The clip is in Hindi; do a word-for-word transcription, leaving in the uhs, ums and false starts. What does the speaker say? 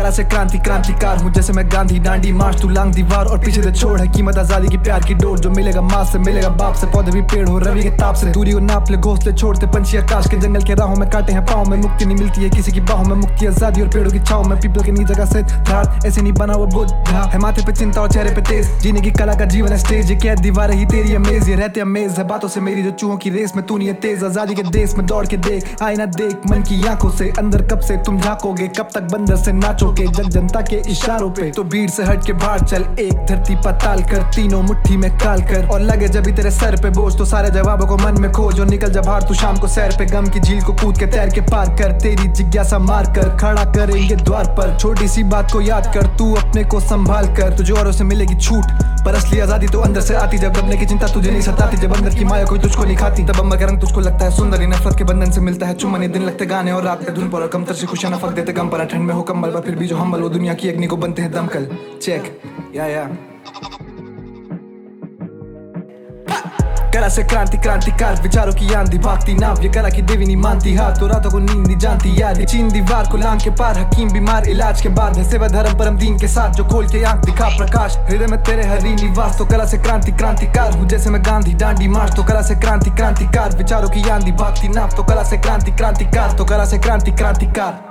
कला से क्रांति क्रांतिकार हूँ जैसे मैं गांधी, डांडी मार्च तू लांग दीवार और पीछे से छोड़ है कीमत आजादी की प्यार की डोर। जो मिलेगा माँ से मिलेगा बाप से, पौधे भी पेड़ हो रवि के ताप से। दूरी को नाप ले घोंसले छोड़ते पंछी आकाश के, जंगल के राहों में काटे हैं पाँव में। मुक्ति नहीं मिलती है किसी की बाहों में, मुक्ति आजादी और पेड़ों की छाव में। पीपल के नी जगह से धार ऐसे नहीं बना वो बुद्धा है, माथे पे चिंता और चेहरे पे तेज। जीने की कला का जीवन है स्टेज, ये कैद दीवार ही तेरी अमेज। ये रहते अमेज है बातों से मेरी जो चूहों की रेस में, तू नहीं है तेज। आजादी के देश में दौड़ के देख, आईना देख मन की आंखों से। अंदर कब से तुम झांकोगे, कब तक बंदर से नाचोगे। जग जनता के इशारों पे तो भीड़ से हट के बाहर चल। एक धरती पताल कर, तीनों मुट्ठी में काल कर। और लगे जब भी तेरे सर पे बोझ तो सारे जवाबों को मन में खोज। और निकल जा बाहर तू शाम को सैर पे, गम की झील को कूद के तैर के पार कर। तेरी जिज्ञासा मार कर खड़ा करेंगे द्वार पर। छोटी सी बात को याद कर, तू अपने को संभाल कर। तुझे औरों से मिलेगी छूट पर असली आजादी तो अंदर से आती। जब दबने की चिंता तुझे नहीं सताती, जब अंदर की माया कोई तुझको नहीं खाती। तब अम्बर का रंग तुझको लगता है सुंदर, नफरत के बंधन से मिलता है चुम्बन। दिन लगते गाने और रात के धुन पर, और कमतर से खुशियां नफक देते गम पर। ठंड में हो कंबल पर फिर भी जो हमबल, वो दुनिया की अग्नि को बनते हैं दमकल। चेक या या कला से क्रांति क्रांतिकार, विचारों की आंधी भागती नाव। ये कला की देवी नहीं मानती हाथ, तो रातों को नींद नहीं जानती याद। चीन दीवार को लांग के पार, हकीम बीमार इलाज के बाद है। सेवा धर्म परम दीन के साथ जो खोल के आंख दिखा प्रकाश। हृदय में तेरे हरी निवास, तो कला से क्रांति क्रांतिकार हूँ जैसे मैं गांधी, डांडी मार्च तो कला से क्रांति क्रांतिकार। विचारों की आंधी भागती नाव, तो कला से क्रांति क्रांतिकार तो कला से क्रांति क्रांतिकार।